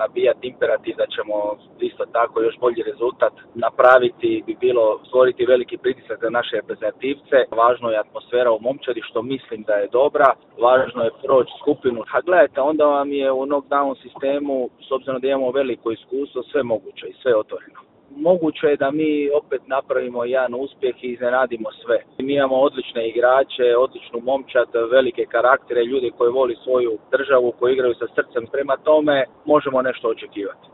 nabijati imperativ da ćemo isto tako još bolji rezultat napraviti, bi bilo stvoriti veliki pritisak za naše reprezentativce. Važno je atmosfera u momčadi, što mislim da je dobra. Važno je proći skupinu. A gledajte, onda vam je u knockdown sistemu, s obzirom da imamo veliko iskustvo, sve moguće i sve otvoreno. Moguće je da mi opet napravimo jedan uspjeh i iznenadimo sve. Mi imamo odlične igrače, odličnu momčad, velike karaktere, ljudi koji voli svoju državu, koji igraju sa srcem. Prema tome možemo nešto očekivati.